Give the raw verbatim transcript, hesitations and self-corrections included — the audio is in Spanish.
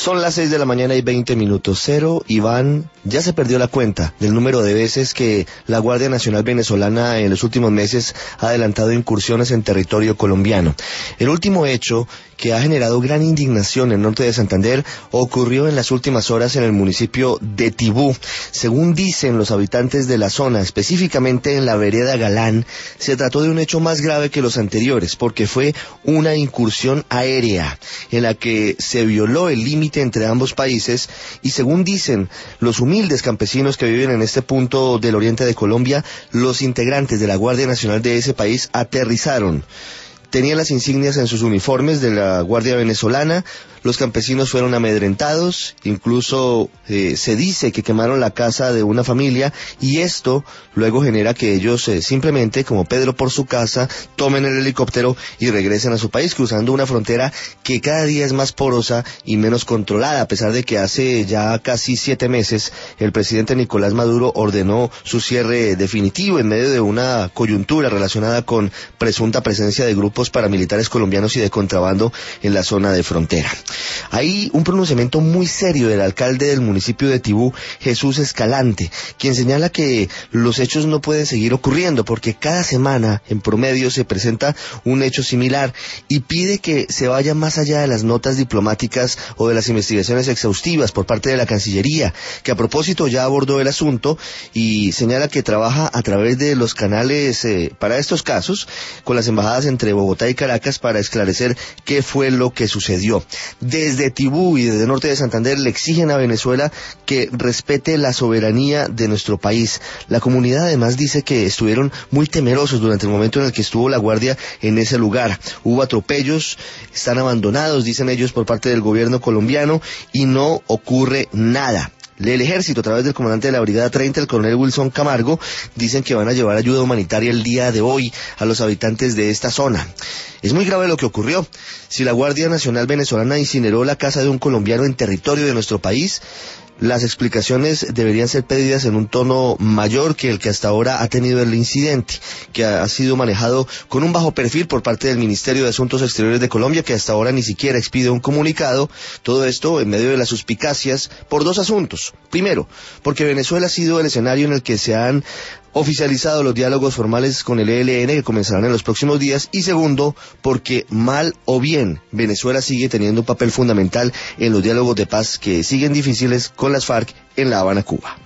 Son las seis de la mañana y veinte minutos. Cero, Iván, ya se perdió la cuenta del número de veces que la Guardia Nacional venezolana en los últimos meses ha adelantado incursiones en territorio colombiano. El último hecho que ha generado gran indignación en el norte de Santander ocurrió en las últimas horas en el municipio de Tibú. Según dicen los habitantes de la zona, específicamente en la vereda Galán, se trató de un hecho más grave que los anteriores, porque fue una incursión aérea en la que se violó el límite entre ambos países y, según dicen los humildes campesinos que viven en este punto del oriente de Colombia, los integrantes de la Guardia Nacional de ese país aterrizaron. Tenían las insignias en sus uniformes de la Guardia Venezolana. Los campesinos fueron amedrentados, incluso eh, se dice que quemaron la casa de una familia, y esto luego genera que ellos eh, simplemente, como Pedro por su casa, tomen el helicóptero y regresen a su país, cruzando una frontera que cada día es más porosa y menos controlada, a pesar de que hace ya casi siete meses el presidente Nicolás Maduro ordenó su cierre definitivo en medio de una coyuntura relacionada con presunta presencia de grupos paramilitares colombianos y de contrabando en la zona de frontera. Hay un pronunciamiento muy serio del alcalde del municipio de Tibú, Jesús Escalante, quien señala que los hechos no pueden seguir ocurriendo porque cada semana en promedio se presenta un hecho similar, y pide que se vaya más allá de las notas diplomáticas o de las investigaciones exhaustivas por parte de la Cancillería, que a propósito ya abordó el asunto y señala que trabaja a través de los canales eh, para estos casos con las embajadas entre Bogotá y Caracas para esclarecer qué fue lo que sucedió. Desde Tibú y desde el norte de Santander le exigen a Venezuela que respete la soberanía de nuestro país. La comunidad además dice que estuvieron muy temerosos durante el momento en el que estuvo la Guardia en ese lugar. Hubo atropellos, están abandonados, dicen ellos, por parte del gobierno colombiano, y no ocurre nada. El ejército, a través del comandante de la Brigada treinta, el coronel Wilson Camargo, dicen que van a llevar ayuda humanitaria el día de hoy a los habitantes de esta zona. Es muy grave lo que ocurrió. Si la Guardia Nacional venezolana incineró la casa de un colombiano en territorio de nuestro país, las explicaciones deberían ser pedidas en un tono mayor que el que hasta ahora ha tenido el incidente, que ha sido manejado con un bajo perfil por parte del Ministerio de Asuntos Exteriores de Colombia, que hasta ahora ni siquiera expide un comunicado. Todo esto en medio de las suspicacias por dos asuntos. Primero, porque Venezuela ha sido el escenario en el que se han oficializado los diálogos formales con el E L N, que comenzarán en los próximos días, y segundo, porque mal o bien Venezuela sigue teniendo un papel fundamental en los diálogos de paz que siguen difíciles con las FARC en La Habana, Cuba.